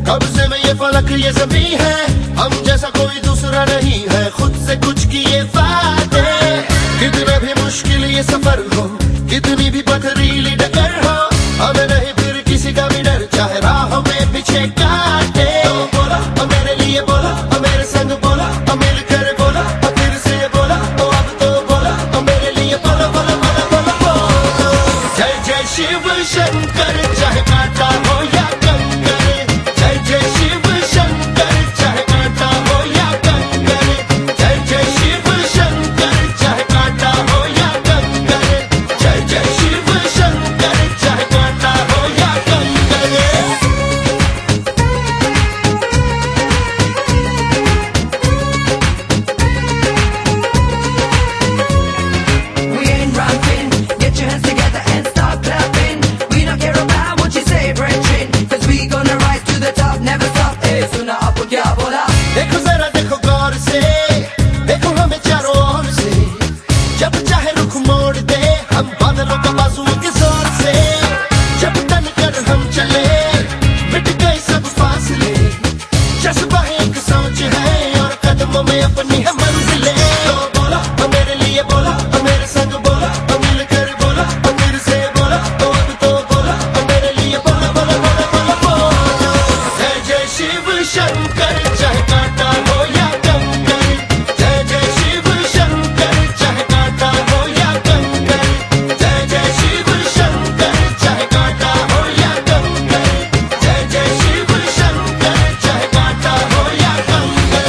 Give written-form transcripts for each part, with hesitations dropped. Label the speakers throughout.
Speaker 1: कब्जे में ये फलक ये ज़मीं है, हम जैसा कोई दूसरा नहीं है, खुद से कुछ किए वादे। कितना भी मुश्किल ये सफर हो, कितनी भी पथरीली डगर हो, हमें नहीं फिर किसी का भी डर, चाहे राह में पीछे काटे। तो बोला मेरे लिए बोला, मेरे संग बोला, मिल कर बोला, फिर से बोला, अब तो बोला मेरे लिए बोला बोला बोला बोला बोला। जय जय शिव शंकर, चाहे काटा हो या कंकर, जय जय शिव शंकर, चाहे काटा हो या कंकर, जय जय शिव शंकर, चाहे काटा हो या कंकर, जय जय शिव शंकर, चाहे काटा हो या कंकर।
Speaker 2: We ain't rapping, get your hands together and start clapping. We don't care about what you say, brethren, 'cause we gonna rise to the top, never stop. Hey, सुना आपको क्या बोला?
Speaker 1: देखो जरा देखो गौर से, देखो हमें चारों ओर से, जब चाहे रुख मोड़ दे हम बादलों का बाजू के जोर से। जब तन कर हम चले मिट गए सब फासले, जज्बा एक सोच है और कदमों में अपनी है मंजिलें। तो बोला मेरे लिए बोला, मेरे संग बोला, मिल कर बोला, फिर से बोला, अब तो बोला मेरे लिए बोला बोला बोला बोला बोला। जय जय शिव शंकर, चाहे काटा हो या कंकर, जय जय शिव शंकर, चाहे काटा हो या कंकर, जय जय शिव शंकर, चाहे काटा हो या कंकर, जय जय शिव शंकर, चाहे काटा हो या कंकर।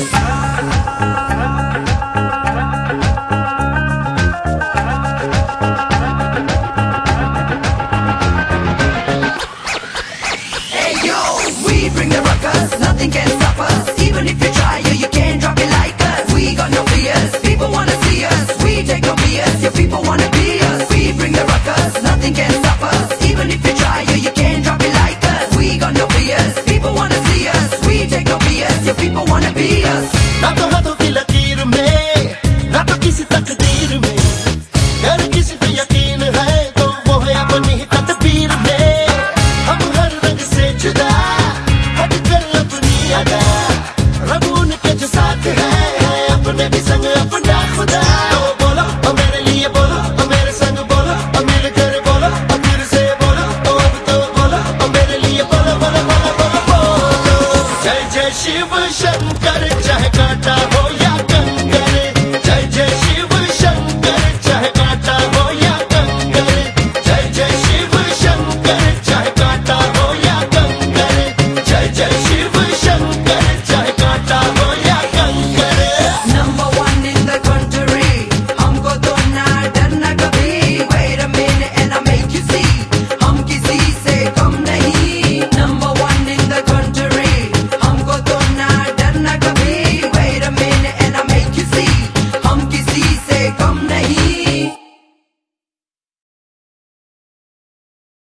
Speaker 2: Hey yo, we bring the ruckus, nothing can stop us. Even if you try, you can't drop it like us. We got no fears, people wanna see us. We take no BS, your people wanna be us. We bring the ruckus, nothing can stop us. Even if you try, you can't drop it like us. We got no fears, people wanna see us. We take no BS, your people wanna be us.
Speaker 1: ना तो हाथों की लकीर में, ना तो किसी तकदीर में, अगर किसी पे यकीन है तो वो है अपनी ही तकदीर में। हम हर रंग से जुदा, हट कर अपनी अदा, रब उनके जो साथ है, अपने भी संग अपना खुदा। तो बोला मेरे लिए बोला, मेरे संग बोला, मिल कर बोला, फिर से बोला, अब तो बोला मेरे लिए बोला बोला बोला बोला बोला। जय जय शिव शंकर, चाहे काटा